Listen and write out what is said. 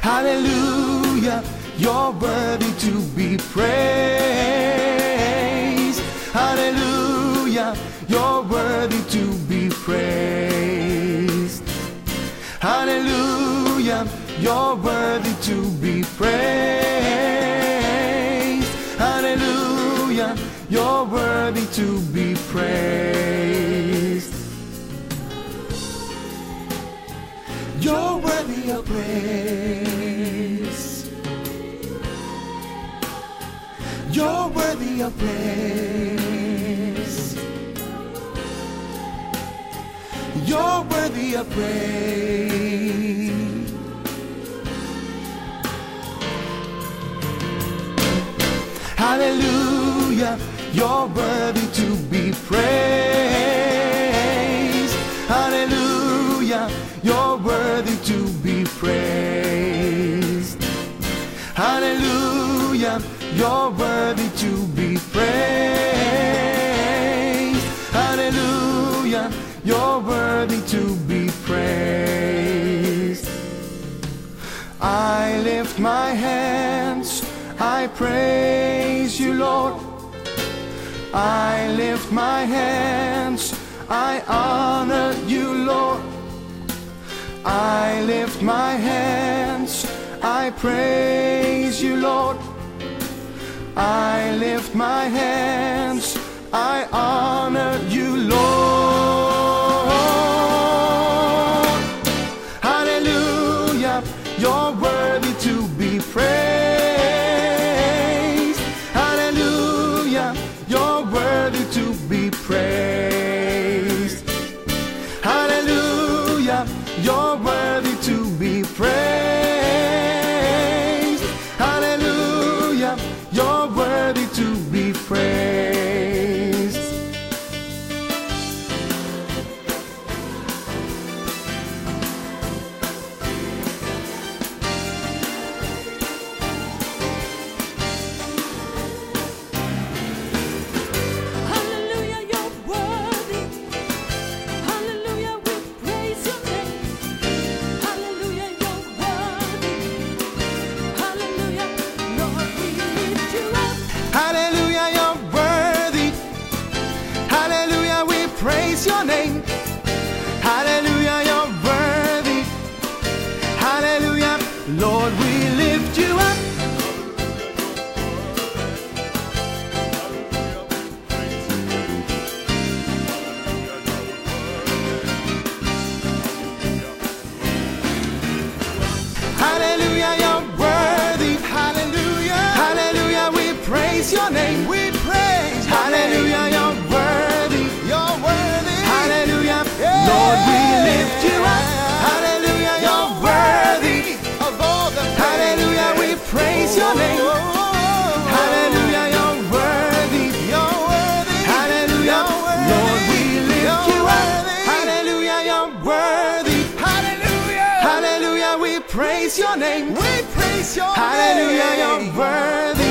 Hallelujah, you're worthy to be praised. Hallelujah, you're worthy to be praised. Hallelujah, you're worthy to be praised. Hallelujah, you're worthy to be praised. You're worthy of praise. You're worthy of praise. You're worthy of praise. Hallelujah, you're worthy to be praised. Hallelujah, you're worthy to be praised. Hallelujah, you're worthy to be praised. Hallelujah, you're worthy to be praised. I lift my hands, I praise you, Lord. I lift my hands, I honor you, Lord. I lift my hands, I praise you, Lord. I lift my hands, I honor you, Lord. Hallelujah, you're worthy to be praised. Hallelujah, you're worthy to be praised. Hallelujah, you're worthy to be praised. Hallelujah, you're worthy to be praised. Hallelujah, you're worthy. Hallelujah, we praise your name. Hallelujah, you're worthy. Hallelujah, Lord, we lift you up. Hallelujah, you're worthy. Hallelujah, we praise your name. Hallelujah, you're worthy. Hallelujah, Lord, we lift you up. Hallelujah, you're worthy. Hallelujah, hallelujah, we praise your name. We praise. Hallelujah, you're worthy. You're worthy. Hallelujah, Lord, we lift you up. Hallelujah, you're worthy of all the praise. Hallelujah, we praise your name. Hallelujah, you're worthy. You're worthy. Hallelujah, Lord, we lift you up. Hallelujah, you're worthy. Hallelujah, hallelujah, we praise your name. We praise your name. Hallelujah, you're worthy.